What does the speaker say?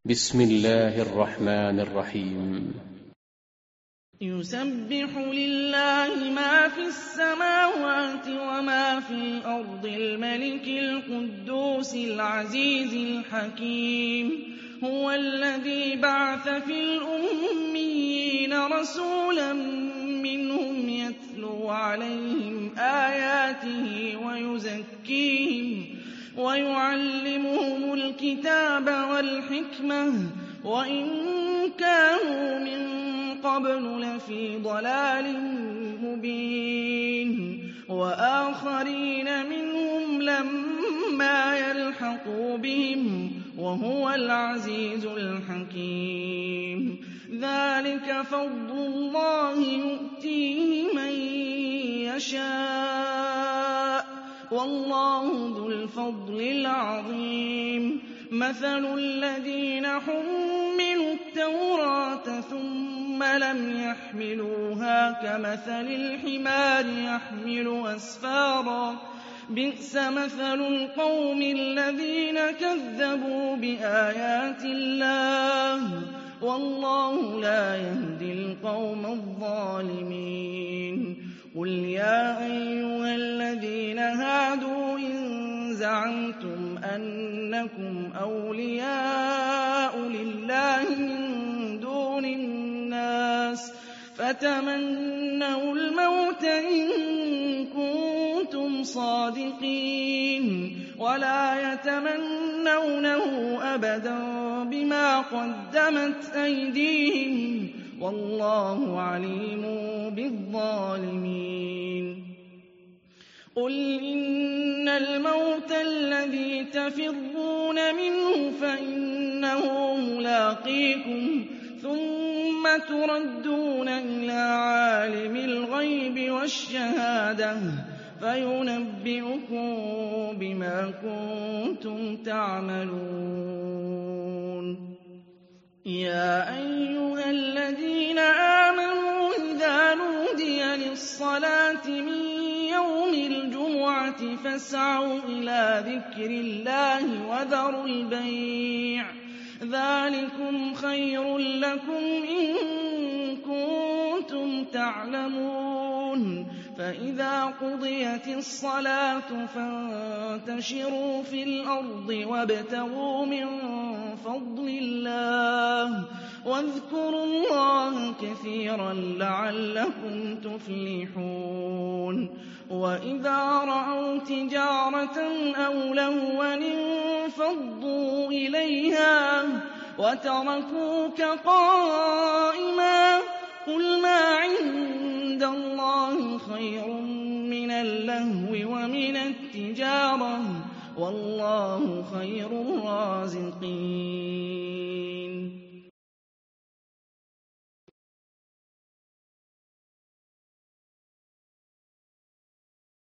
بسم الله الرحمن الرحيم. يسبح لله ما في السماوات وما في الأرض الملك القدوس العزيز الحكيم. هو الذي بعث في الأميين رسولا منهم يتلو عليهم آياته ويزكيهم ويعلمهم الكتاب والحكمة وإن كانوا من قبل لفي ضلال مبين، وآخرين منهم لما يلحقوا بهم وهو العزيز الحكيم. ذلك فضل الله يؤتيه من يشاء والله ذو الفضل العظيم. مثل الذين حملوا التوراة ثم لم يحملوها كمثل الحمار يحمل أسفارا بئس مثل القوم الذين كذبوا بآيات الله والله لا يهدي القوم الظالمين. قل يا أيها الذين هادوا إن زعمتم أنكم أولياء لله من دون الناس فتمنوا الموت إن كنتم صادقين ولا يتمنونه أبدا بما قدمت أيديهم والله عليم بالظالمين. قل إن الموت الذي تفرون منه فإنه ملاقيكم ثم تردون إلى عالم الغيب والشهادة فينبئكم بما كنتم تعملون. يا أيها الذين آمنوا إذا نودي للصلاة من يوم الجمعة فاسعوا إلى ذكر الله وذروا البيع ذلكم خير لكم إن كنتم تعلمون. فإذا قضيت الصلاة فانتشروا في الأرض وابتغوا من فضل الله واذكروا الله كثيرا لعلكم تفلحون. وإذا رأوا تجارة أو لهوا انفضوا إليها وتركوك قائما قل ما عند الله خير من اللهو ومن التجارة والله خير الرازقين.